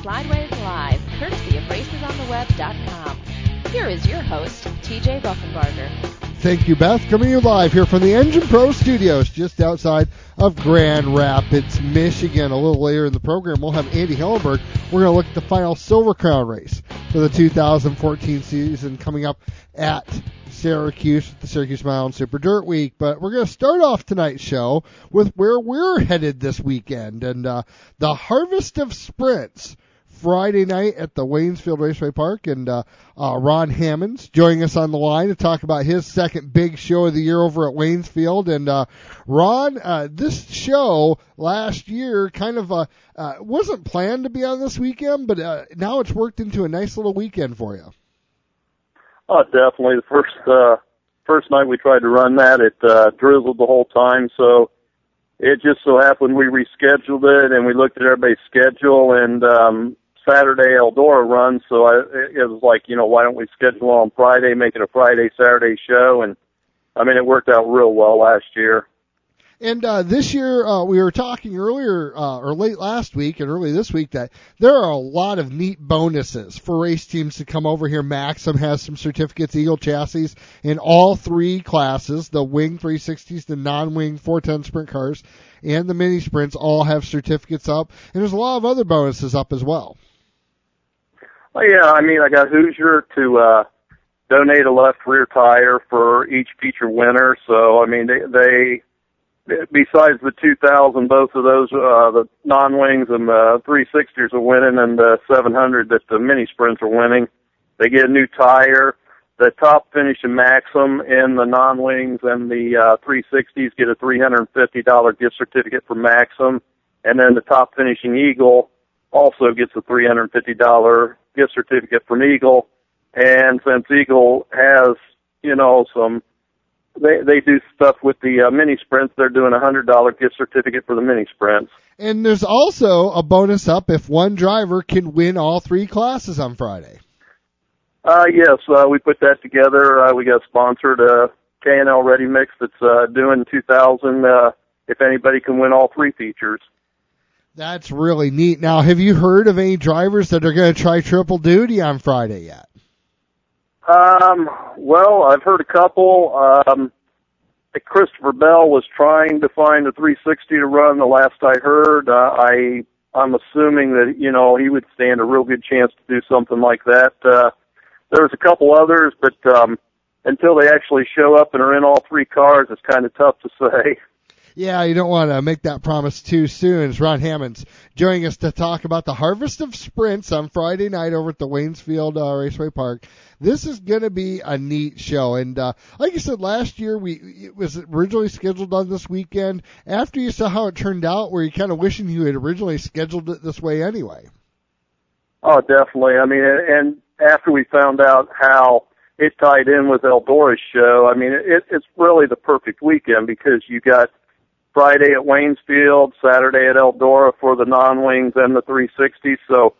Slideways Live, courtesy of RacesOnTheWeb.com. Here is your host, TJ Buffenbarger. Thank you, Beth. Coming to you live here from the Engine Pro Studios, just outside of Grand Rapids, Michigan. A little later in the program, we'll have Andy Hillenberg. We're going to look at the final Silver Crown race for the 2014 season coming up at Syracuse, the Syracuse Mile Super Dirt Week. But we're going to start off tonight's show with where we're headed this weekend, and the Harvest of Sprints. Friday night at the Waynesfield Raceway Park, and Ron Hammonds joining us on the line to talk about his second big show of the year over at Waynesfield. And Ron, this show last year kind of wasn't planned to be on this weekend, but now it's worked into a nice little weekend for you. Oh, definitely. The first night we tried to run that, it drizzled the whole time, so it just so happened we rescheduled it, and we looked at everybody's schedule, and Saturday Eldora run, so it was like, why don't we schedule on Friday, make it a Friday, Saturday show, and I mean, it worked out real well last year. And this year, we were talking earlier, or late last week and early this week, that there are a lot of neat bonuses for race teams to come over here. Maxim has some certificates, Eagle chassis, in all three classes, the Wing 360s, the non-Wing 410 sprint cars, and the mini sprints all have certificates up, and there's a lot of other bonuses up as well. Oh, yeah, I mean, I got Hoosier to donate a left rear tire for each feature winner. So, I mean, they besides the 2,000, both of those, the non-wings and the 360s are winning, and the 700 that the mini sprints are winning. They get a new tire. The top finishing Maxim in the non-wings and the 360s get a $350 gift certificate for Maxim. And then the top finishing Eagle also gets a $350 gift certificate from Eagle. And since Eagle has, they do stuff with the mini sprints, they're doing a $100 gift certificate for the mini sprints. And there's also a bonus up if one driver can win all three classes on Friday. Yes, we put that together. We got sponsored K&L Ready Mix that's doing 2,000 if anybody can win all three features. That's really neat. Now, have you heard of any drivers that are going to try triple duty on Friday yet? Well, I've heard a couple. Christopher Bell was trying to find a 360 to run the last I heard. I'm assuming that, he would stand a real good chance to do something like that. There's a couple others, but until they actually show up and are in all three cars, it's kind of tough to say. Yeah, you don't want to make that promise too soon. It's Ron Hammonds joining us to talk about the Harvest of Sprints on Friday night over at the Waynesfield Raceway Park. This is going to be a neat show. And like you said, last year it was originally scheduled on this weekend. After you saw how it turned out, were you kind of wishing you had originally scheduled it this way anyway? Oh, definitely. I mean, and after we found out how it tied in with Eldora's show, I mean, it's really the perfect weekend because you got Friday at Waynesfield, Saturday at Eldora for the non-wings and the 360s. So,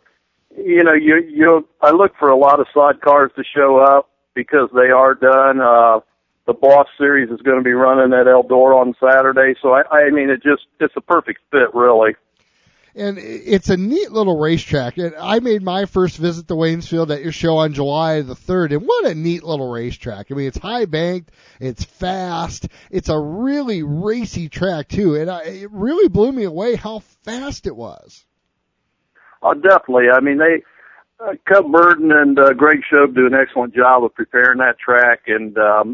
I look for a lot of side cars to show up because they are done. The Boss Series is going to be running at Eldora on Saturday. So, I mean, it's a perfect fit, really. And it's a neat little racetrack. And I made my first visit to Waynesfield at your show on July the 3rd, and what a neat little racetrack. I mean, it's high banked, it's fast, it's a really racy track, too. And it really blew me away how fast it was. Oh, definitely. I mean, Cub Burden and Greg Shobe do an excellent job of preparing that track. And,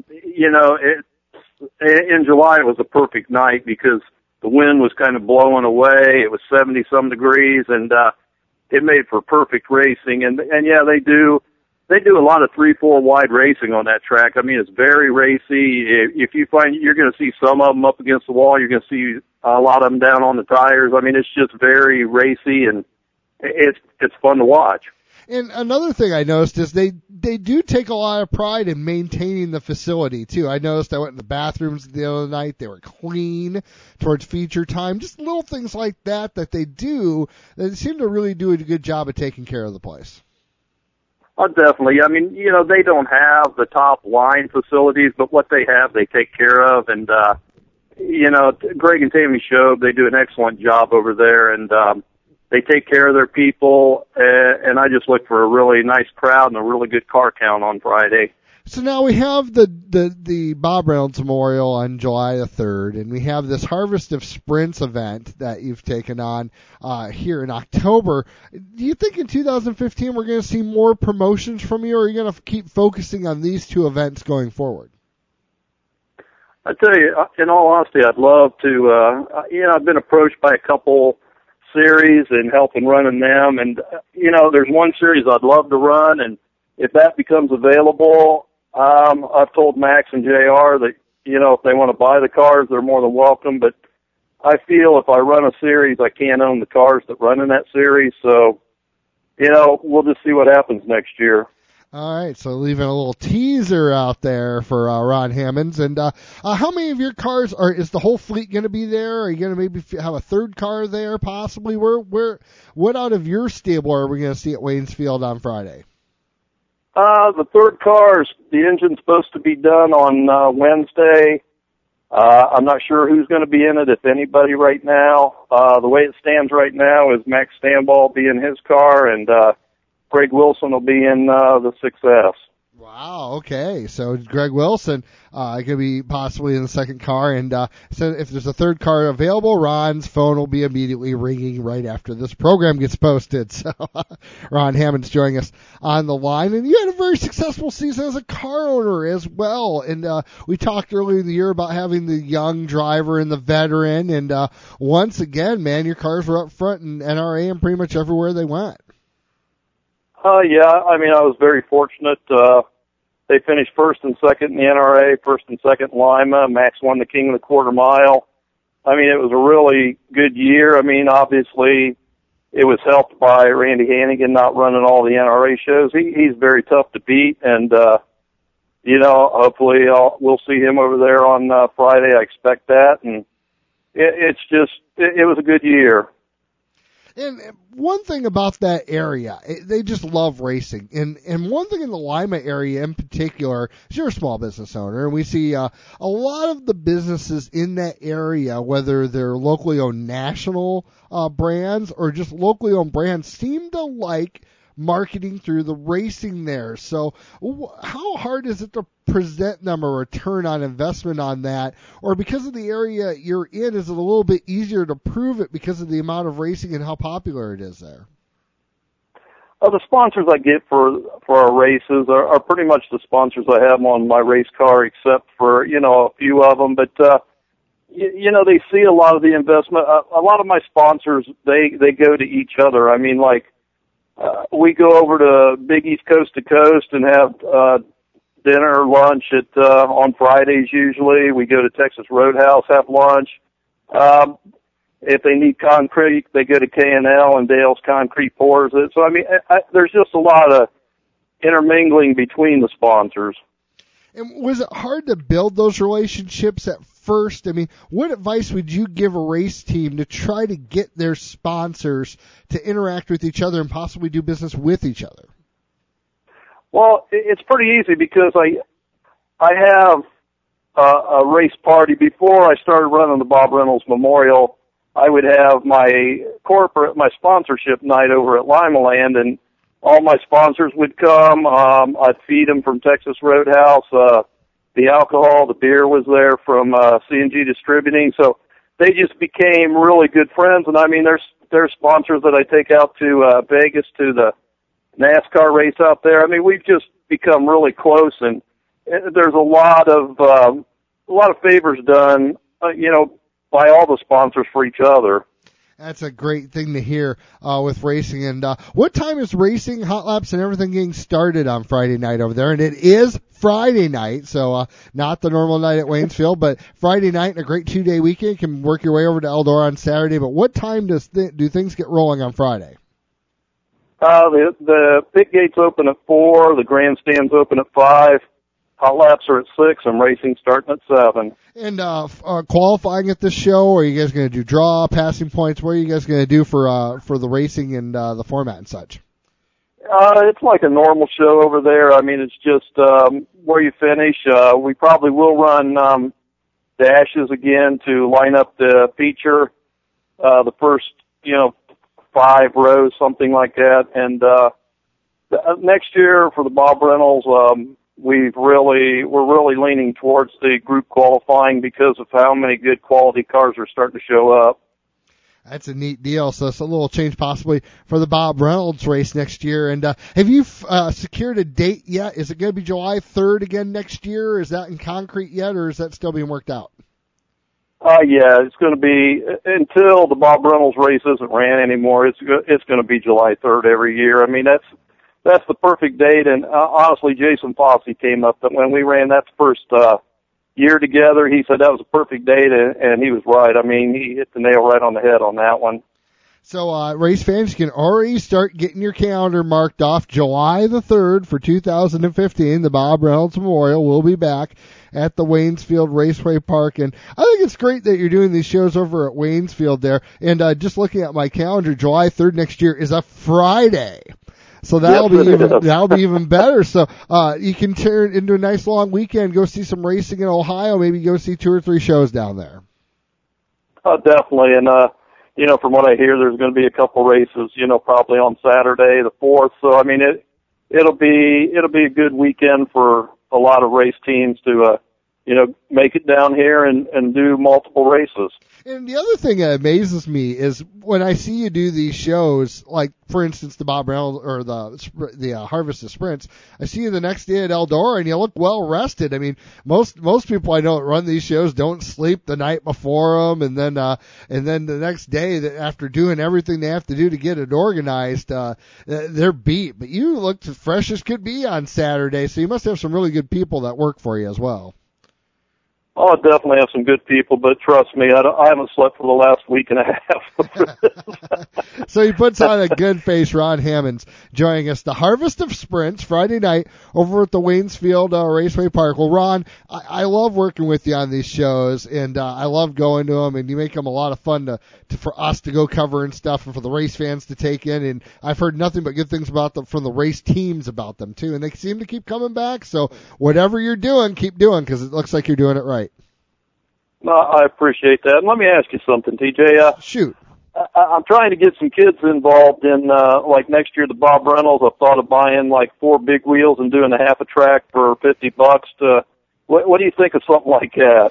in July it was a perfect night because the wind was kind of blowing away. It was 70-some degrees, and it made for perfect racing. And yeah, they do a lot of 3-4 wide racing on that track. I mean, it's very racy. If you find you're going to see some of them up against the wall, you're going to see a lot of them down on the tires. I mean, it's just very racy, and it's fun to watch. And another thing I noticed is they do take a lot of pride in maintaining the facility, too. I noticed I went in the bathrooms the other night. They were clean towards feature time. Just little things like that they do. They seem to really do a good job of taking care of the place. Oh, definitely. I mean, they don't have the top line facilities, but what they have, they take care of. And, Greg and Tammy Shobe, they do an excellent job over there. And, they take care of their people, and I just look for a really nice crowd and a really good car count on Friday. So now we have the Bob Reynolds Memorial on July the 3rd, and we have this Harvest of Sprints event that you've taken on here in October. Do you think in 2015 we're going to see more promotions from you, or are you going to keep focusing on these two events going forward? I tell you, in all honesty, I'd love to, I've been approached by a couple series and helping running them, and, there's one series I'd love to run, and if that becomes available, I've told Max and JR that, if they want to buy the cars, they're more than welcome, but I feel if I run a series, I can't own the cars that run in that series, so, we'll just see what happens next year. All right, so leaving a little teaser out there for Ron Hammonds. And how many of your cars is the whole fleet going to be there? Are you going to maybe have a third car there possibly? What out of your stable are we going to see at Waynes Field on Friday? The third car, the engine's supposed to be done on Wednesday. I'm not sure who's going to be in it, if anybody right now. The way it stands right now is Max Stanball will be in his car, and Greg Wilson will be in the 6S. Wow, okay. So Greg Wilson going to be possibly in the second car, and so if there's a third car available, Ron's phone will be immediately ringing right after this program gets posted. So Ron Hammond's joining us on the line, and you had a very successful season as a car owner as well, and we talked earlier in the year about having the young driver and the veteran, and once again, man, your cars were up front in NRA and pretty much everywhere they went. Yeah, I was very fortunate. They finished first and second in the NRA, first and second in Lima. Max won the King of the Quarter Mile. It was a really good year. Obviously, it was helped by Randy Hannigan not running all the NRA shows. He's very tough to beat, and, hopefully we'll see him over there on Friday. I expect that, and it was a good year. And one thing about that area, they just love racing. And one thing in the Lima area in particular is you're a small business owner, and we see a lot of the businesses in that area, whether they're locally owned national brands or just locally owned brands, seem to like marketing through the racing there. So how hard is it to present them a return on investment on that? Or because of the area you're in, is it a little bit easier to prove it because of the amount of racing and how popular it is there? The sponsors I get for our races are pretty much the sponsors I have on my race car, except for, a few of them. But, they see a lot of the investment. A lot of my sponsors, they go to each other. We go over to Big East Coast to Coast and have dinner or lunch on Fridays usually. We go to Texas Roadhouse, have lunch. If they need concrete, they go to K&L and Dale's Concrete pours it. So, there's just a lot of intermingling between the sponsors. And was it hard to build those relationships at first? What advice would you give a race team to try to get their sponsors to interact with each other and possibly do business with each other? Well, it's pretty easy because I have a race party. Before I started running the Bob Reynolds Memorial, I would have my sponsorship night over at Lima Land, and all my sponsors would come. I'd feed them from Texas Roadhouse. The alcohol, the beer was there from C&G Distributing. So they just became really good friends. And there's sponsors that I take out to Vegas to the NASCAR race out there. We've just become really close, and there's a lot of favors done, by all the sponsors for each other. That's a great thing to hear with racing. And what time is racing, hot laps, and everything getting started on Friday night over there? And it is Friday night, so not the normal night at Waynes Field, but Friday night and a great 2-day weekend. You can work your way over to Eldora on Saturday. But what time do things get rolling on Friday? The pit gates open at 4. The grandstands open at 5. Hot laps are at 6, and racing starting at 7. And qualifying at this show, or are you guys going to do draw, passing points? What are you guys going to do for the racing and the format and such? It's like a normal show over there. It's just where you finish. We probably will run dashes again to line up the feature. The first 5 rows, something like that. And next year for the Bob Reynolds, we're really leaning towards the group qualifying because of how many good quality cars are starting to show up. That's a neat deal. So it's a little change possibly for the Bob Reynolds race next year. And have you secured a date yet? Is it going to be July 3rd again next year? Is that in concrete yet, or is that still being worked out? Yeah, it's going to be until the Bob Reynolds race isn't ran anymore. It's going to be July 3rd every year. I mean, that's the perfect date. And honestly, Jason Fossey came up that when we ran that first year together, he said that was a perfect date, and he was right. I mean, he hit the nail right on the head on that one. So, race fans, you can already start getting your calendar marked off. July the 3rd for 2015, the Bob Reynolds Memorial will be back at the Waynesfield Raceway Park. And I think it's great that you're doing these shows over at Waynesfield there. And just looking at my calendar, July 3rd next year is a Friday. So that'll be even better. So you can turn into a nice long weekend, go see some racing in Ohio, maybe go see 2 or 3 shows down there. Definitely. And from what I hear, there's going to be a couple races, probably on Saturday the 4th. So I mean, it'll be a good weekend for a lot of race teams to make it down here and do multiple races. And the other thing that amazes me is when I see you do these shows, like, for instance, the Bob Reynolds or the Harvest of Sprints, I see you the next day at Eldora and you look well rested. I mean, most people I know that run these shows don't sleep the night before them, and then the next day, after doing everything they have to do to get it organized, they're beat. But you looked as fresh as could be on Saturday, so you must have some really good people that work for you as well. Oh, I definitely have some good people, but trust me, I haven't slept for the last week and a half. So he puts on a good face. Ron Hammonds joining us. The Harvest of Sprints, Friday night, over at the Waynesfield Raceway Park. Well, Ron, I love working with you on these shows, and I love going to them, and you make them a lot of fun for us to go cover and stuff, and for the race fans to take in. And I've heard nothing but good things about them from the race teams about them, too, and they seem to keep coming back. So whatever you're doing, keep doing, because it looks like you're doing it right. No, I appreciate that. And let me ask you something, TJ. Shoot. I'm trying to get some kids involved in, like next year, the Bob Reynolds. I've thought of buying like 4 big wheels and doing a half a track for $50 what do you think of something like that?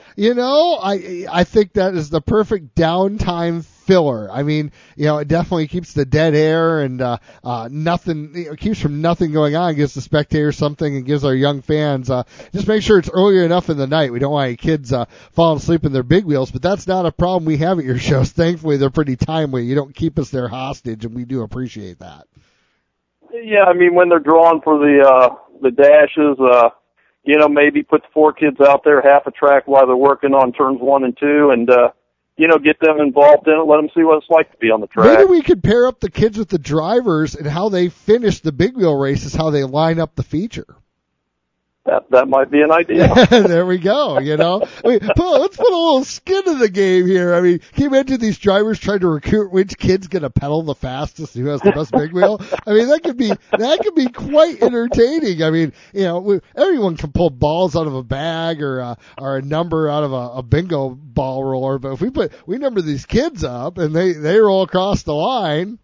I think that is the perfect downtime filler. I mean, it definitely keeps the dead air and nothing. It keeps from nothing going on. It gives the spectators something and gives our young fans. Just make sure it's earlier enough in the night. We don't want any kids falling asleep in their big wheels, but that's not a problem we have at your shows. Thankfully, they're pretty timely. You don't keep us there hostage, and we do appreciate that. Yeah, I mean, when they're drawn for the dashes, maybe put the 4 kids out there half a track while they're working on turns 1 and 2, and get them involved in it, let them see what it's like to be on the track. Maybe we could pair up the kids with the drivers, and how they finish the big wheel race is how they line up the feature. That might be an idea. There we go, I mean, let's put a little skin in the game here. I mean, can you imagine these drivers trying to recruit which kid's going to pedal the fastest and who has the best big wheel? I mean, that could be quite entertaining. I mean, everyone can pull balls out of a bag or a number out of a bingo ball roller, but if we number these kids up and they roll across the line,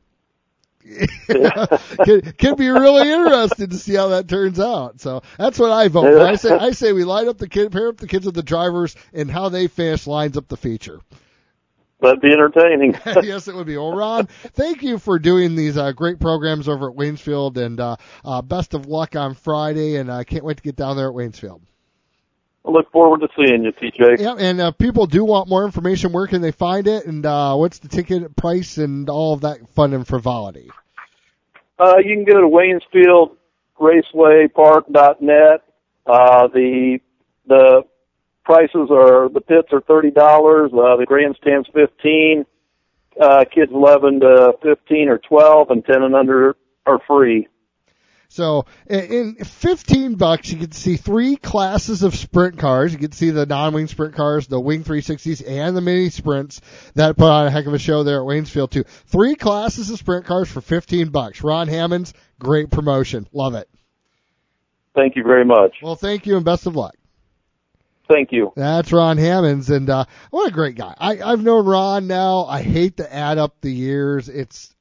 can be really interesting to see how that turns out. So that's what I vote for. I say we pair up the kids with the drivers, and how they finish lines up the feature. That'd be entertaining. Yes, it would be. Well, Ron, thank you for doing these great programs over at Waynesfield, and best of luck on Friday, and I can't wait to get down there at Waynesfield. I look forward to seeing you, TJ. Yeah, and people do want more information. Where can they find it, and what's the ticket price and all of that fun and frivolity? You can go to WaynesfieldRacewayPark.net. The prices the pits are $30. The grandstand's $15. Kids 11 to 15 or 12, and 10 and under are free. So in $15, you can see 3 classes of sprint cars. You can see the non-wing sprint cars, the wing 360s, and the mini sprints that put on a heck of a show there at Waynesfield too. 3 classes of sprint cars for $15. Ron Hammonds, great promotion. Love it. Thank you very much. Well, thank you and best of luck. Thank you. That's Ron Hammonds, and what a great guy. I've known Ron now. I hate to add up the years. It's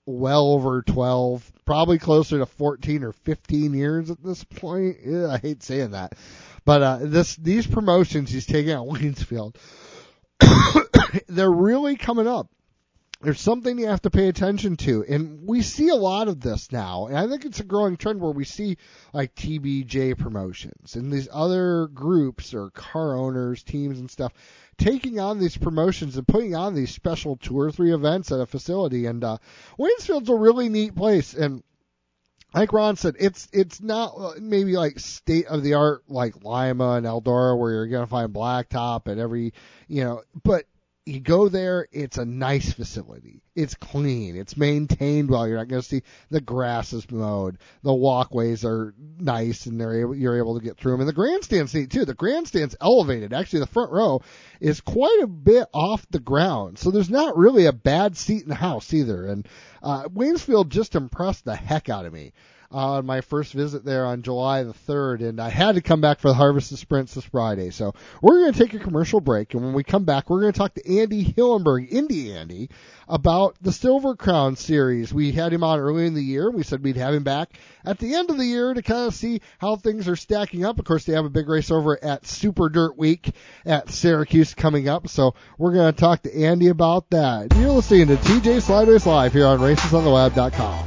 well over 12, probably closer to 14 or 15 years at this point. I hate saying that. But these promotions he's taking at Waynesfield, they're really coming up. There's something you have to pay attention to, and we see a lot of this now, and I think it's a growing trend where we see like TBJ promotions and these other groups or car owners, teams and stuff taking on these promotions and putting on these special 2 or 3 events at a facility, and Waynesfield's a really neat place, and like Ron said, it's not maybe like state of the art like Lima and Eldora where you're going to find blacktop at every, but you go there, it's a nice facility. It's clean. It's maintained well. You're not going to see the grass is mowed. The walkways are nice, and you're able to get through them. And the grandstand's neat, too. The grandstand's elevated. Actually, the front row is quite a bit off the ground, so there's not really a bad seat in the house either. And Waynesfield just impressed the heck out of me on my first visit there on July the 3rd, and I had to come back for the Harvest of Sprints this Friday. So we're going to take a commercial break, and when we come back, we're going to talk to Andy Hillenberg, Indy Andy, about the Silver Crown Series. We had him on early in the year. We said we'd have him back at the end of the year to kind of see how things are stacking up. Of course, they have a big race over at Super Dirt Week at Syracuse coming up, so we're going to talk to Andy about that. You're listening to TJ Slideways Live here on RacesOnTheWeb.com.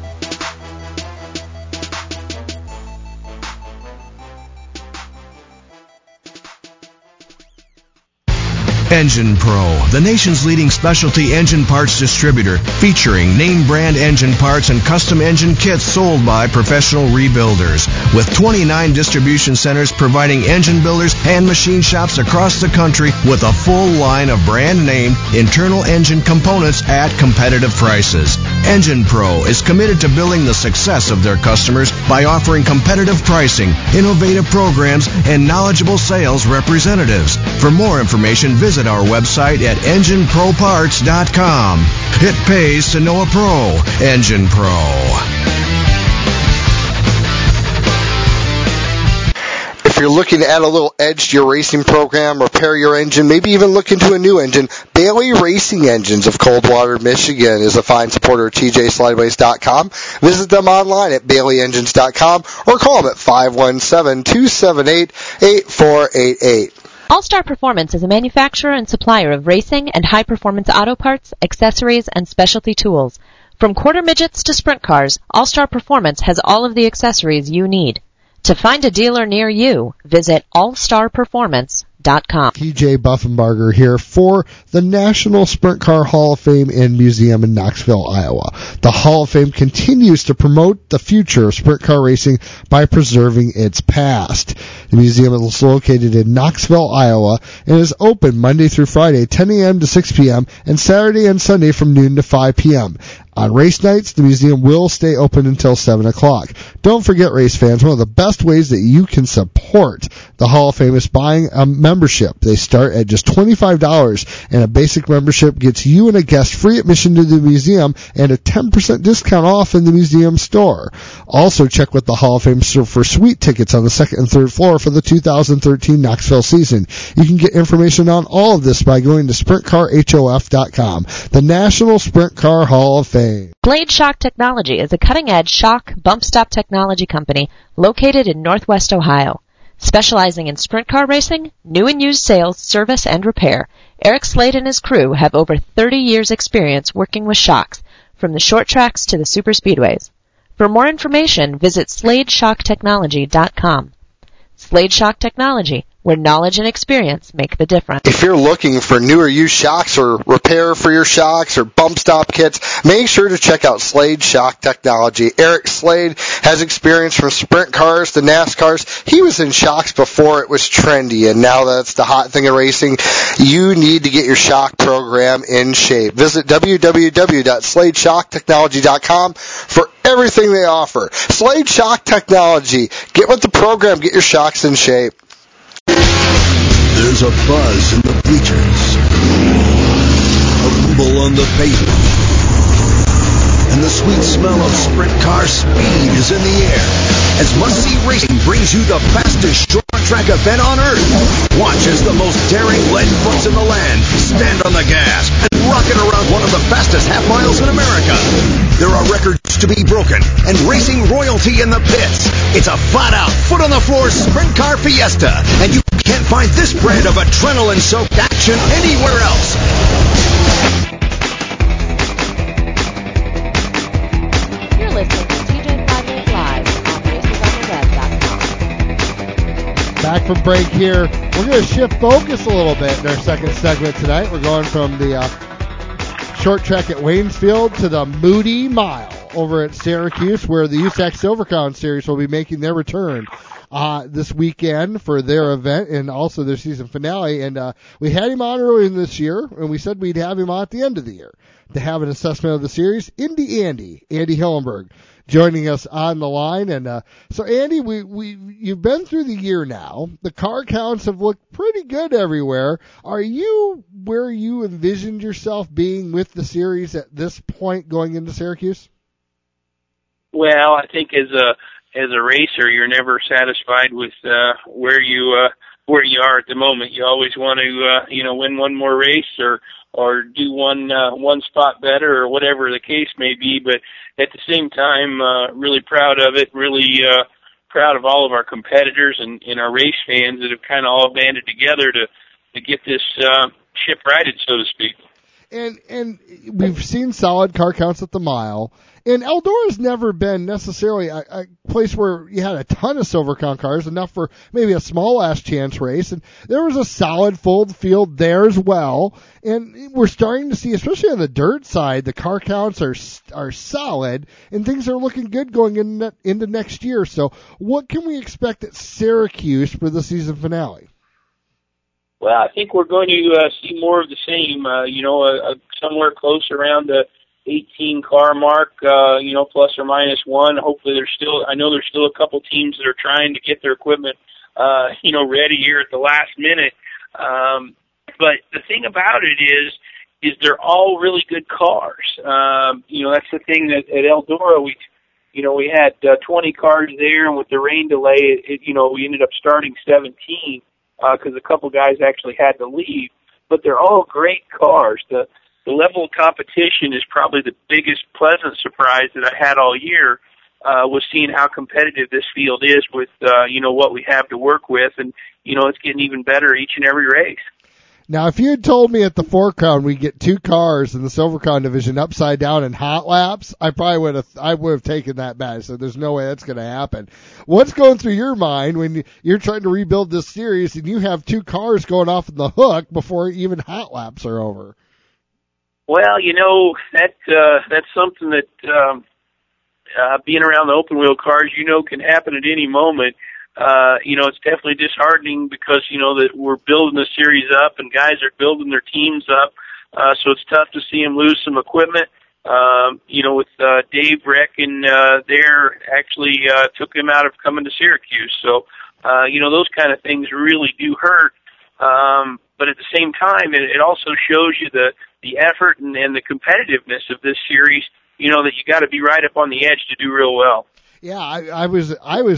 Engine Pro, the nation's leading specialty engine parts distributor, featuring name brand engine parts and custom engine kits sold by professional rebuilders. With 29 distribution centers providing engine builders and machine shops across the country with a full line of brand name internal engine components at competitive prices. Engine Pro is committed to building the success of their customers by offering competitive pricing, innovative programs, and knowledgeable sales representatives. For more information, visit our website at EngineProParts.com. It pays to know a pro. Engine Pro. If you're looking to add a little edge to your racing program, repair your engine, maybe even look into a new engine, Bailey Racing Engines of Coldwater, Michigan is a fine supporter of TJSlideways.com. Visit them online at BaileyEngines.com or call them at 517-278-8488. All-Star Performance is a manufacturer and supplier of racing and high-performance auto parts, accessories, and specialty tools. From quarter midgets to sprint cars, All-Star Performance has all of the accessories you need. To find a dealer near you, visit allstarperformance.com. TJ Buffenbarger here for the National Sprint Car Hall of Fame and Museum in Knoxville, Iowa. The Hall of Fame continues to promote the future of sprint car racing by preserving its past. The museum is located in Knoxville, Iowa, and is open Monday through Friday, 10 a.m. to 6 p.m., and Saturday and Sunday from noon to 5 p.m. On race nights, the museum will stay open until 7 o'clock. Don't forget, race fans, one of the best ways that you can support the Hall of Fame is buying a membership. They start at just $25, and a basic membership gets you and a guest free admission to the museum and a 10% discount off in the museum store. Also, check with the Hall of Fame for sweet tickets on the second and third floor for the 2013 Knoxville season. You can get information on all of this by going to SprintCarHof.com, the National Sprint Car Hall of Fame. Blade Shock Technology is a cutting-edge shock bump stop technology company located in Northwest Ohio. Specializing in sprint car racing, new and used sales, service, and repair, Eric Slade and his crew have over 30 years' experience working with shocks, from the short tracks to the super speedways. For more information, visit SladeShockTechnology.com. Slade Shock Technology, where knowledge and experience make the difference. If you're looking for new or used shocks or repair for your shocks or bump stop kits, make sure to check out Slade Shock Technology. Eric Slade has experience from sprint cars to NASCARs. He was in shocks before it was trendy, and now that's the hot thing in racing. You need to get your shock program in shape. Visit www.sladeshocktechnology.com for everything they offer. Slade Shock Technology. Get with the program. Get your shocks in shape. There's a buzz in the bleachers, a rumble on the pavement, and the sweet smell of sprint car speed is in the air as Muncie Racing brings you the fastest short track event on earth. Watch as the most daring lead fronts in the land stand on the gas and run rocking around one of the fastest half miles in America. There are records to be broken and racing royalty in the pits. It's a flat-out, foot-on-the-floor sprint car fiesta, and you can't find this brand of adrenaline-soaked action anywhere else. You're listening to TJ Flatway Live on RacesOnTheWeb.com. Back from break here. We're going to shift focus a little bit in our second segment tonight. We're going from the short track at Waynesfield to the Moody Mile over at Syracuse, where the USAC Silver Crown Series will be making their return this weekend for their event and also their season finale. And we had him on earlier this year, and we said we'd have him on at the end of the year to have an assessment of the series. Andy Hillenberg, joining us on the line. And so, Andy, you've been through the year now. The car counts have looked pretty good everywhere. Are you where you envisioned yourself being with the series at this point going into Syracuse? Well, I think as a racer, you're never satisfied with where you are at the moment. You always want to win one more race or do one spot better or whatever the case may be. But at the same time, really proud of it. Really proud of all of our competitors and our race fans that have kind of all banded together to get this ship righted, so to speak. And we've seen solid car counts at the mile. And Eldora's never been necessarily a place where you had a ton of Silver Crown cars, enough for maybe a small last chance race. And there was a solid full field there as well. And we're starting to see, especially on the dirt side, the car counts are solid, and things are looking good going into next year. So what can we expect at Syracuse for the season finale? Well, I think we're going to see more of the same, somewhere close around the 18 car mark, plus or minus one. Hopefully I know there's still a couple teams that are trying to get their equipment, ready here at the last minute. But the thing about it is they're all really good cars. That's the thing that at Eldora, we had 20 cars there, and with the rain delay, we ended up starting 17, because a couple guys actually had to leave. But they're all great cars. The level of competition is probably the biggest pleasant surprise that I had all year, was seeing how competitive this field is with, what we have to work with. And, it's getting even better each and every race. Now, if you had told me at the Four Crown we'd get two cars in the Silver Crown division upside down in hot laps, I would have taken that bet. I said, there's no way that's going to happen. What's going through your mind when you're trying to rebuild this series and you have two cars going off in the hook before even hot laps are over? Well, that's something that being around the open wheel cars, can happen at any moment. It's definitely disheartening because, that we're building the series up and guys are building their teams up. So it's tough to see them lose some equipment. With Dave Reckon there actually took him out of coming to Syracuse. So, those kind of things really do hurt. But at the same time, it also shows you the effort and the competitiveness of this series, that you got to be right up on the edge to do real well. Yeah, I was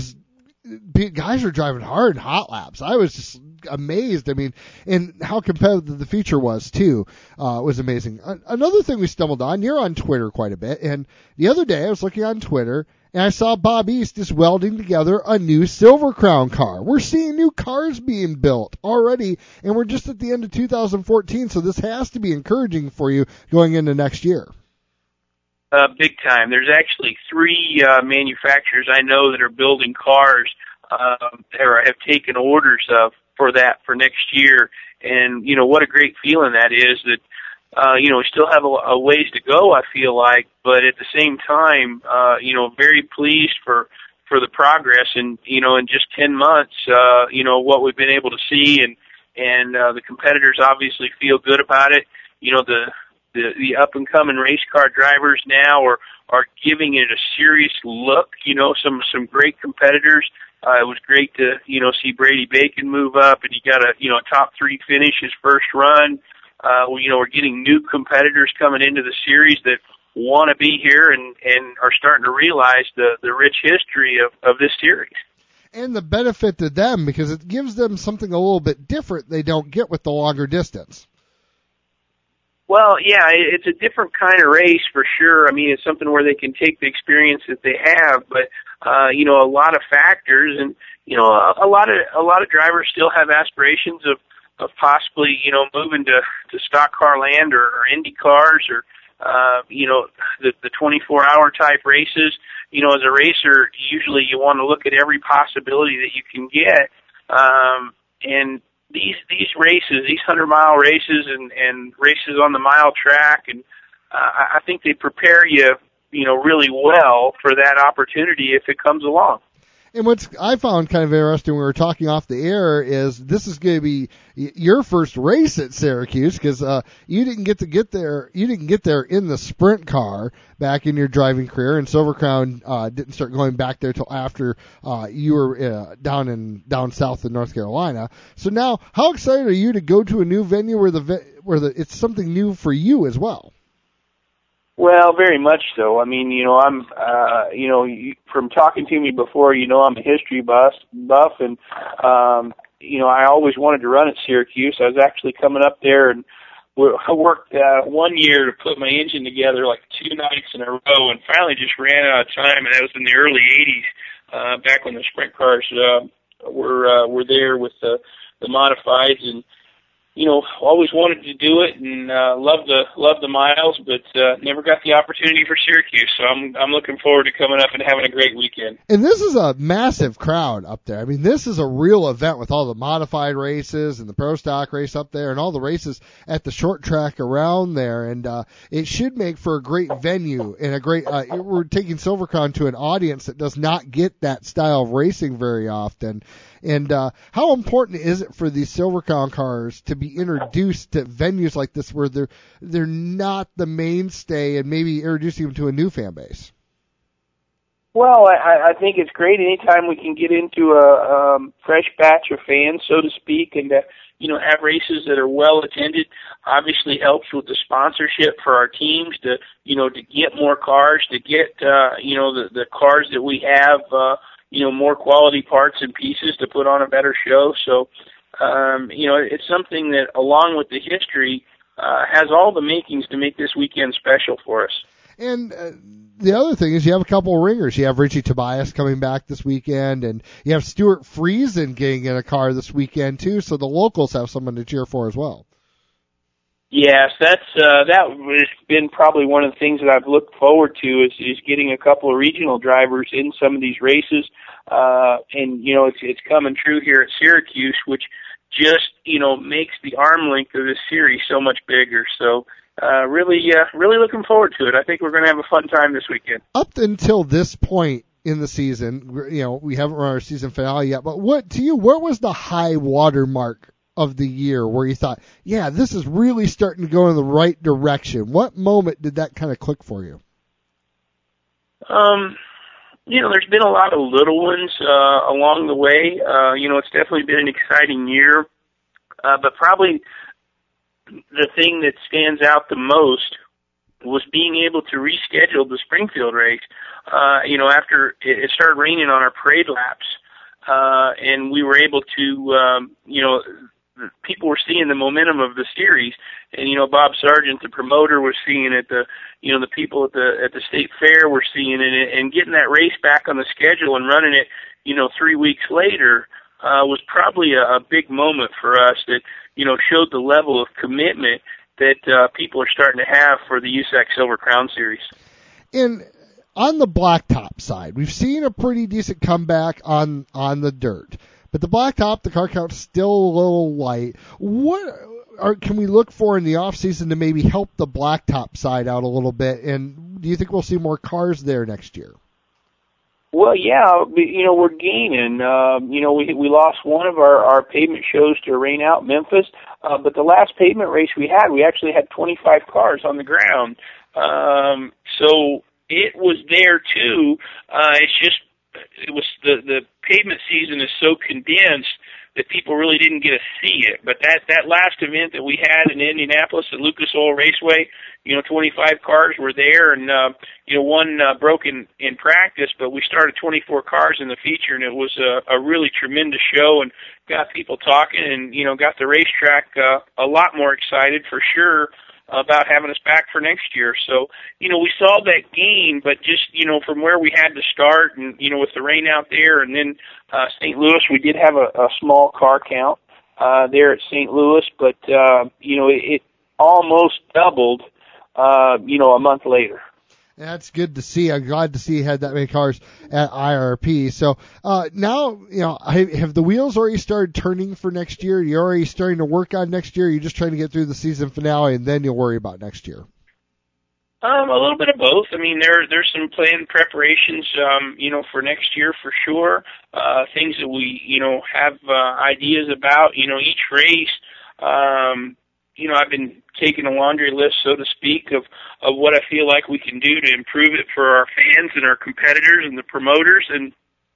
guys are driving hard in hot laps. I was just amazed. I mean, and how competitive the feature was too, was amazing. Another thing we stumbled on, you're on Twitter quite a bit, and the other day I was looking on Twitter and I saw Bob East is welding together a new Silver Crown car. We're seeing new cars being built already, and we're just at the end of 2014, so this has to be encouraging for you going into next year. Big time. There's actually three manufacturers I know that are building cars or have taken orders for next year. And, what a great feeling that is that, we still have a ways to go, I feel like, but at the same time, very pleased for the progress and, in just 10 months, what we've been able to see and the competitors obviously feel good about it. The up-and-coming race car drivers now are giving it a serious look. Some great competitors. It was great to, see Brady Bacon move up, and he got a top three finish his first run. We're getting new competitors coming into the series that want to be here and are starting to realize the rich history of this series. And the benefit to them, because it gives them something a little bit different they don't get with the longer distance. Well, yeah, it's a different kind of race for sure. I mean, it's something where they can take the experience that they have, but a lot of factors, and a lot of drivers still have aspirations of possibly moving to stock car land or Indy cars or the 24-hour type races. As a racer, usually you want to look at every possibility that you can get, and these races, these 100-mile races and races on the mile track, and I think they prepare you, really well for that opportunity if it comes along. And what I found kind of interesting when we were talking off the air is this is going to be your first race at Syracuse because you didn't get there. You didn't get there in the sprint car back in your driving career, and Silver Crown didn't start going back there till after you were down south in North Carolina. So now, how excited are you to go to a new venue where it's something new for you as well? Well, very much so. I mean, I'm, from talking to me before, I'm a history buff, and, I always wanted to run at Syracuse. I was actually coming up there, and I worked 1 year to put my engine together, like 2 nights in a row, and finally just ran out of time, and that was in the early 80s, back when the sprint cars were there with the modifieds, and always wanted to do it and love the miles, but never got the opportunity for Syracuse. So I'm looking forward to coming up and having a great weekend. And this is a massive crowd up there. I mean, this is a real event with all the modified races and the pro stock race up there and all the races at the short track around there. And it should make for a great venue and a great. We're taking Silver Crown to an audience that does not get that style of racing very often. And how important is it for these Silver Crown cars to be introduced to venues like this where they're not the mainstay and maybe introducing them to a new fan base? Well, I think it's great anytime we can get into a fresh batch of fans, so to speak, and have races that are well attended. Obviously helps with the sponsorship for our teams to get more cars, to get the cars that we have more quality parts and pieces to put on a better show. So, it's something that, along with the history, has all the makings to make this weekend special for us. And the other thing is you have a couple of ringers. You have Richie Tobias coming back this weekend, and you have Stuart Friesen getting in a car this weekend, too, so the locals have someone to cheer for as well. Yes, that has been probably one of the things that I've looked forward to is getting a couple of regional drivers in some of these races, and it's coming true here at Syracuse, which just makes the arm length of this series so much bigger. So really looking forward to it. I think we're going to have a fun time this weekend. Up until this point in the season, we haven't run our season finale yet, but what was the high water mark of the year where you thought, yeah, this is really starting to go in the right direction? What moment did that kind of click for you? There's been a lot of little ones along the way. It's definitely been an exciting year, but probably the thing that stands out the most was being able to reschedule the Springfield race. After it started raining on our parade laps, and we were able to, people were seeing the momentum of the series, and Bob Sargent, the promoter, was seeing it. The people at the state fair were seeing it, and getting that race back on the schedule and running it, 3 weeks later, was probably a big moment for us that showed the level of commitment that people are starting to have for the USAC Silver Crown Series. And on the blacktop side, we've seen a pretty decent comeback on the dirt. But the blacktop, the car count's still a little light. What can we look for in the off season to maybe help the blacktop side out a little bit? And do you think we'll see more cars there next year? Well, yeah, we're gaining. We lost one of our pavement shows to Rain Out Memphis, but the last pavement race we actually had 25 cars on the ground. So it was there too. It was the pavement season is so condensed that people really didn't get to see it. But that last event that we had in Indianapolis at Lucas Oil Raceway, 25 cars were there, and one broke in practice, but we started 24 cars in the feature, and it was a really tremendous show and got people talking and got the racetrack a lot more excited for sure. about having us back for next year. So, we saw that gain, but just, from where we had to start and, with the rain out there, and then St. Louis, we did have a small car count there at St. Louis, but, it almost doubled, a month later. That's good to see. I'm glad to see you had that many cars at IRP. So now, have the wheels already started turning for next year? You're already starting to work on next year? Or you're just trying to get through the season finale and then you'll worry about next year? A little bit of both. I mean, there's some planned preparations, for next year for sure. Things that we, have ideas about. Each race, I've been taking a laundry list, so to speak, of what I feel like we can do to improve it for our fans and our competitors and the promoters. And,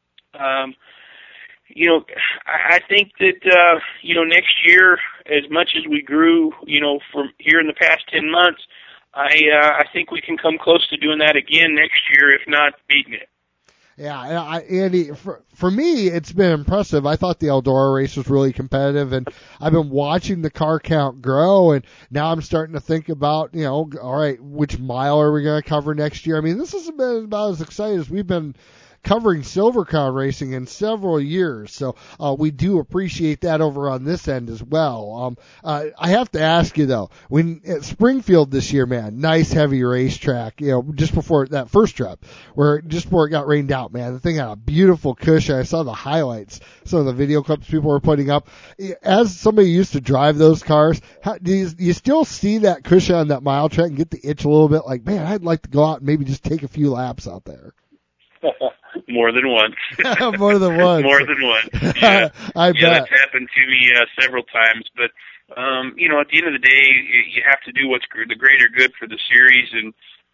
I think that, next year, as much as we grew, from here in the past 10 months, I think we can come close to doing that again next year, if not beating it. Yeah, Andy, for me, it's been impressive. I thought the Eldora race was really competitive, and I've been watching the car count grow, and now I'm starting to think about, all right, which mile are we going to cover next year? I mean, this has been about as exciting as we've been covering Silver Crown racing in several years, so we do appreciate that over on this end as well. I have to ask you though, when at Springfield this year, man, nice heavy racetrack, just before that first trip, just before it got rained out, man, the thing had a beautiful cushion. I saw the highlights, some of the video clips people were putting up. As somebody who used to drive those cars, do you still see that cushion on that mile track and get the itch a little bit? Like, man, I'd like to go out and maybe just take a few laps out there. More than once. More than once. More than once. Yeah. I bet. That's happened to me several times. But, at the end of the day, you have to do what's the greater good for the series. And,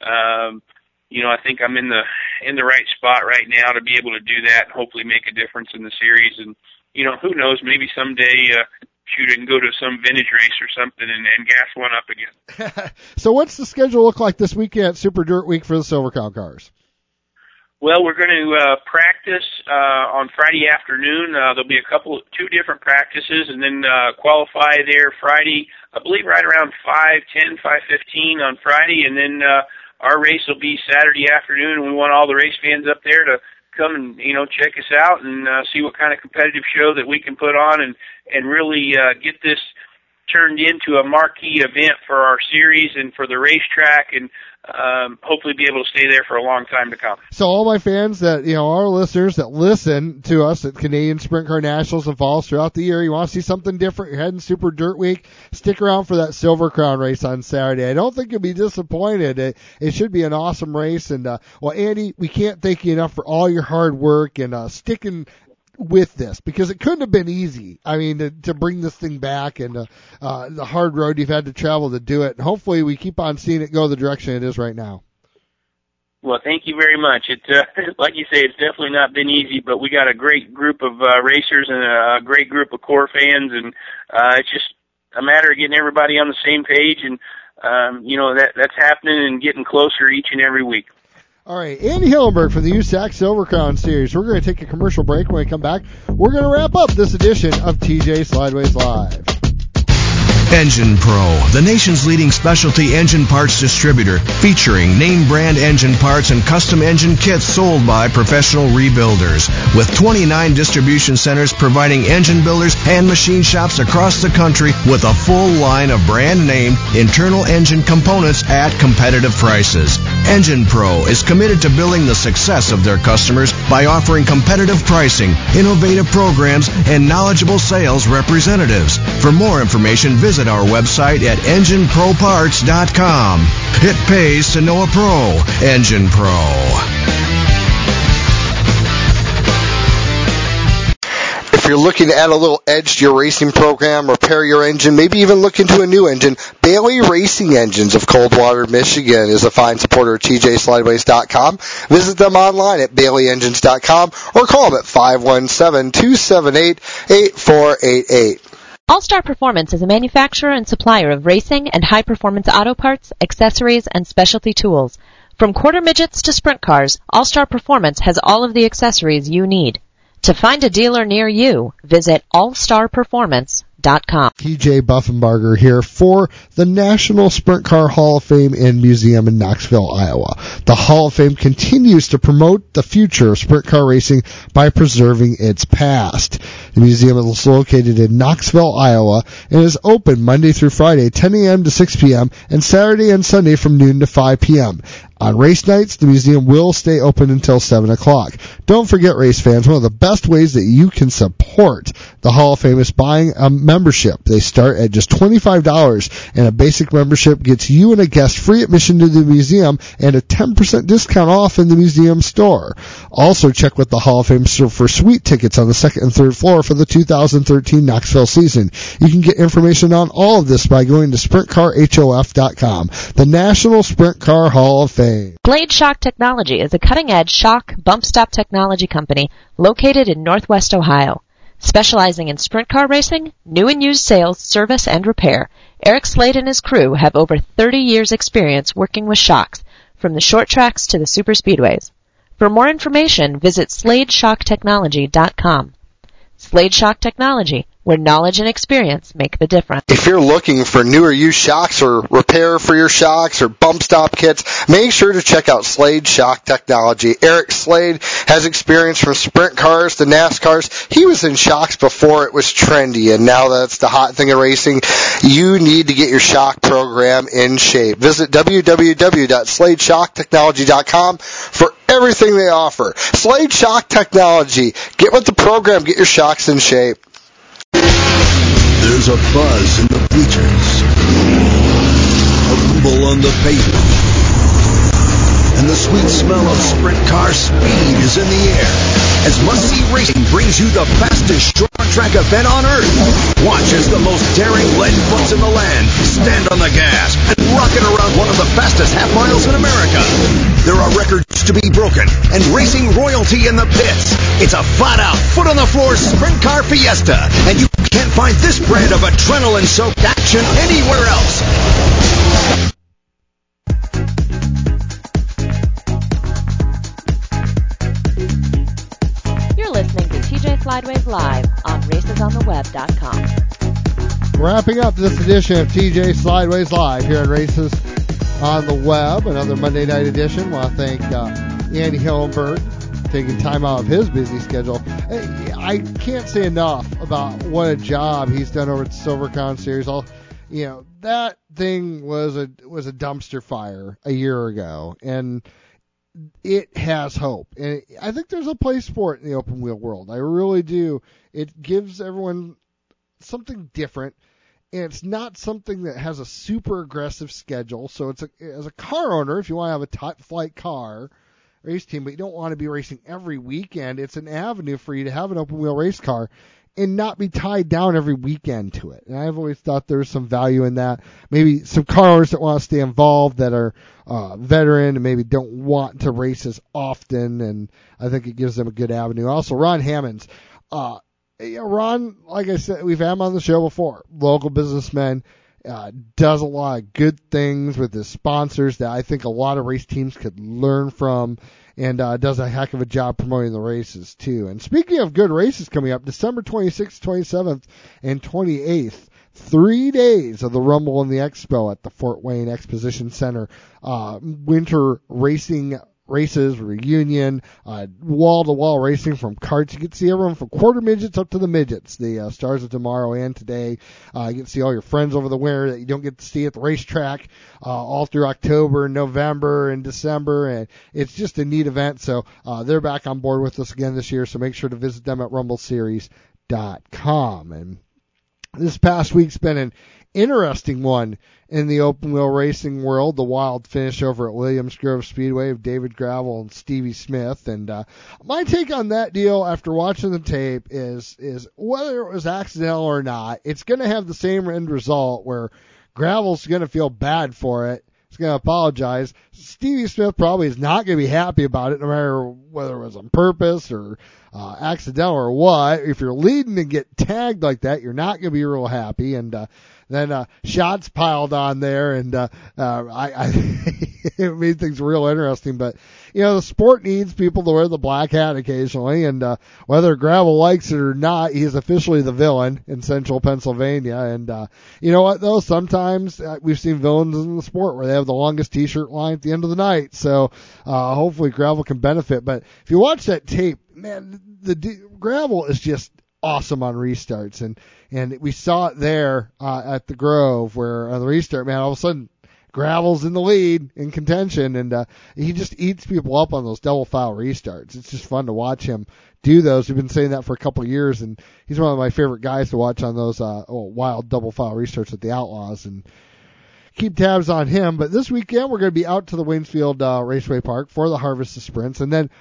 I think I'm in the right spot right now to be able to do that and hopefully make a difference in the series. And, who knows, maybe someday shoot and go to some vintage race or something and gas one up again. So what's the schedule look like this weekend at Super Dirt Week for the Silver Crown cars? Well, we're going to practice on Friday afternoon. There'll be two different practices, and then qualify there Friday, I believe right around 5:10, 5:15 on Friday, and then our race will be Saturday afternoon, and we want all the race fans up there to come and, check us out and see what kind of competitive show that we can put on and really get this turned into a marquee event for our series and for the racetrack, and hopefully be able to stay there for a long time to come. So all my fans that, our listeners that listen to us at Canadian Sprint Car Nationals and Falls throughout the year, you want to see something different, you're heading Super Dirt Week, stick around for that Silver Crown race on Saturday. I don't think you'll be disappointed. It should be an awesome race. And, Andy, we can't thank you enough for all your hard work and sticking with this, because it couldn't have been easy. I mean, to bring this thing back and the hard road you've had to travel to do it. And hopefully we keep on seeing it go the direction it is right now. Well, thank you very much. It, like you say, it's definitely not been easy, but we got a great group of racers and a great group of core fans, and it's just a matter of getting everybody on the same page, and that's happening and getting closer each and every week. All right, Andy Hillenberg from the USAC Silver Crown Series. We're going to take a commercial break. When we come back, we're going to wrap up this edition of TJ Slideways Live. Engine Pro, the nation's leading specialty engine parts distributor, featuring name brand engine parts and custom engine kits sold by professional rebuilders, with 29 distribution centers providing engine builders and machine shops across the country with a full line of brand name internal engine components at competitive prices. Engine Pro is committed to building the success of their customers by offering competitive pricing, innovative programs, and knowledgeable sales representatives. For more information, visit our website at EngineProParts.com. It pays to know a pro. Engine Pro. If you're looking to add a little edge to your racing program, repair your engine, maybe even look into a new engine, Bailey Racing Engines of Coldwater, Michigan is a fine supporter of TJSlideways.com. Visit them online at BaileyEngines.com or call them at 517-278-8488. All-Star Performance is a manufacturer and supplier of racing and high-performance auto parts, accessories, and specialty tools. From quarter midgets to sprint cars, All-Star Performance has all of the accessories you need. To find a dealer near you, visit allstarperformance.com. TJ Buffenbarger here for the National Sprint Car Hall of Fame and Museum in Knoxville, Iowa. The Hall of Fame continues to promote the future of sprint car racing by preserving its past. The museum is located in Knoxville, Iowa, and is open Monday through Friday, 10 a.m. to 6 p.m., and Saturday and Sunday from noon to 5 p.m. On race nights, the museum will stay open until 7 o'clock. Don't forget, race fans, one of the best ways that you can support the Hall of Fame is buying a membership. They start at just $25, and a basic membership gets you and a guest free admission to the museum and a 10% discount off in the museum store. Also, check with the Hall of Fame for suite tickets on the second and third floor for the 2013 Knoxville season. You can get information on all of this by going to sprintcarhof.com. The National Sprint Car Hall of Fame. Slade Shock Technology is a cutting-edge shock bump stop technology company located in Northwest Ohio. Specializing in sprint car racing, new and used sales, service, and repair, Eric Slade and his crew have over 30 years' experience working with shocks, from the short tracks to the super speedways. For more information, visit SladeShockTechnology.com. Slade Shock Technology, where knowledge and experience make the difference. If you're looking for new or used shocks or repair for your shocks or bump stop kits, make sure to check out Slade Shock Technology. Eric Slade has experience from sprint cars to NASCARs. He was in shocks before it was trendy, and now that's the hot thing in racing. You need to get your shock program in shape. Visit www.SladeShockTechnology.com for everything they offer. Slade Shock Technology. Get with the program. Get your shocks in shape. There's a buzz in the bleachers, a rumble on the pavement, and the sweet smell of sprint car speed is in the air as Must-See Racing brings you the fastest short track event on earth. Watch as the most daring lead butts in the land stand on the gas and rocket around one of the fastest half miles in America. There are records to be broken and racing royalty in the pits. It's a flat-out, foot-on-the-floor sprint car fiesta, and you can't find this brand of adrenaline-soaked action anywhere else. You're listening to TJ Slideways Live on RacesOnTheWeb.com. Wrapping up this edition of TJ Slideways Live here on Races on the Web, another Monday night edition. I want to thank Andy Hillenberg taking time out of his busy schedule. I can't say enough about what a job he's done over at the Silver Crown Series. That thing was a dumpster fire a year ago, and it has hope. And I think there's a place for it in the open wheel world. I really do. It gives everyone something different, and it's not something that has a super aggressive schedule. So as a car owner, if you want to have a top flight car race team, but you don't want to be racing every weekend, it's an avenue for you to have an open wheel race car and not be tied down every weekend to it. And I've always thought there's some value in that. Maybe some car owners that want to stay involved, that are veteran and maybe don't want to race as often, and I think it gives them a good avenue. Also, Ron Hammonds. Ron, like I said, we've had him on the show before. Local businessman, does a lot of good things with his sponsors that I think a lot of race teams could learn from, and does a heck of a job promoting the races too. And speaking of good races coming up, December 26th, 27th, and 28th, 3 days of the Rumble and the Expo at the Fort Wayne Exposition Center. Winter racing races, reunion, wall-to-wall racing from karts. You get to see everyone from quarter midgets up to the midgets, the stars of tomorrow and today. You get to see all your friends over the winter that you don't get to see at the racetrack all through October, November, and December, and it's just a neat event. So they're back on board with us again this year, so make sure to visit them at rumbleseries.com. And this past week's been an interesting one in the open wheel racing world. The wild finish over at Williams Grove Speedway of David Gravel and Stevie Smith. And my take on that deal after watching the tape is whether it was accidental or not, it's going to have the same end result where Gravel's going to feel bad for it. He's going to apologize. Stevie Smith probably is not going to be happy about it, no matter whether it was on purpose or accidental or what. If you're leading and get tagged like that, you're not going to be real happy. And then shots piled on there, and it made things real interesting. But the sport needs people to wear the black hat occasionally, and whether Gravel likes it or not, he is officially the villain in Central Pennsylvania. And you know what, though? Sometimes we've seen villains in the sport where they have the longest T-shirt line at the end of the night. So hopefully Gravel can benefit. But if you watch that tape, man, the Gravel is just awesome on restarts, and we saw it there at the Grove, where on the restart, man, all of a sudden Gravel's in the lead in contention, and he just eats people up on those double foul restarts. It's just fun to watch him do those. We've been saying that for a couple of years, and he's one of my favorite guys to watch on those wild double foul restarts at the Outlaws, and keep tabs on him. But this weekend we're going to be out to the Waynesfield Raceway Park for the Harvest of Sprints, and then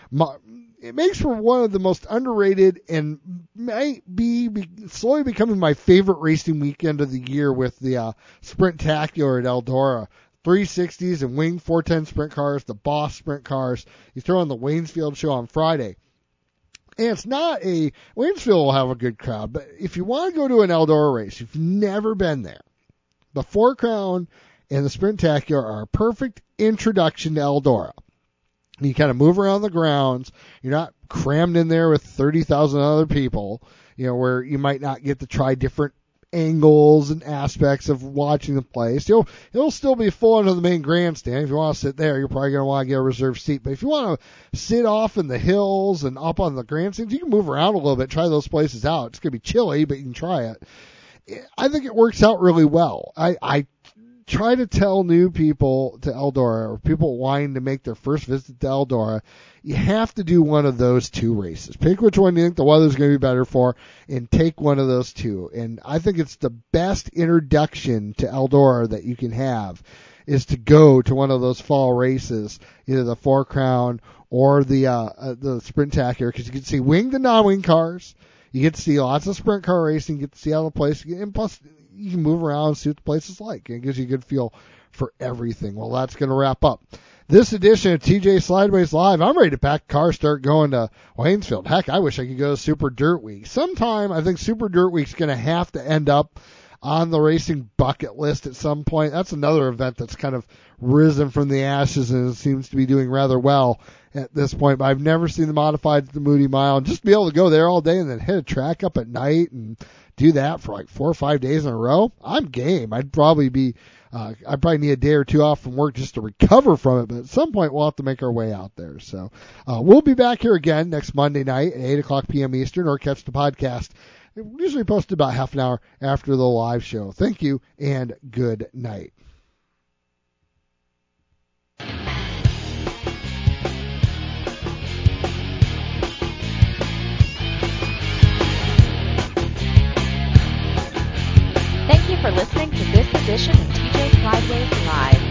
it makes for one of the most underrated and might be slowly becoming my favorite racing weekend of the year with the Sprintacular at Eldora. 360s and Wing 410 sprint cars, the Boss sprint cars. You throw on the Waynesfield show on Friday. And it's not Waynesfield will have a good crowd, but if you want to go to an Eldora race, if you've never been there, the Four Crown and the Sprintacular are a perfect introduction to Eldora. You kind of move around the grounds. You're not crammed in there with 30,000 other people, where you might not get to try different angles and aspects of watching the place. It'll still be full under the main grandstand. If you want to sit there, you're probably going to want to get a reserved seat. But if you want to sit off in the hills and up on the grandstands, you can move around a little bit, try those places out. It's going to be chilly, but you can try it. I think it works out really well. I try to tell new people to Eldora, or people wanting to make their first visit to Eldora, you have to do one of those two races. Pick which one you think the weather's going to be better for, and take one of those two. And I think it's the best introduction to Eldora that you can have, is to go to one of those fall races, either the Four Crown or the Sprintacular, because you can see winged and non-wing cars. You get to see lots of sprint car racing, you get to see how the place, and plus you can move around and see what the place is like. It gives you a good feel for everything. Well, that's going to wrap up this edition of TJ Slideways Live. I'm ready to pack cars, start going to Waynesfield. Heck, I wish I could go to Super Dirt Week. Sometime I think Super Dirt Week's going to have to end up on the racing bucket list at some point. That's another event that's kind of risen from the ashes and seems to be doing rather well at this point. But I've never seen the modified at the Moody Mile, and just to be able to go there all day and then hit a track up at night and do that for like 4 or 5 days in a row, I'm game. I'd probably need a day or two off from work just to recover from it, but at some point we'll have to make our way out there. So we'll be back here again next Monday night at 8 o'clock p.m. Eastern, or catch the podcast. It usually posted about half an hour after the live show. Thank you, and good night. Thank you for listening to this edition of TJ Slideways Live.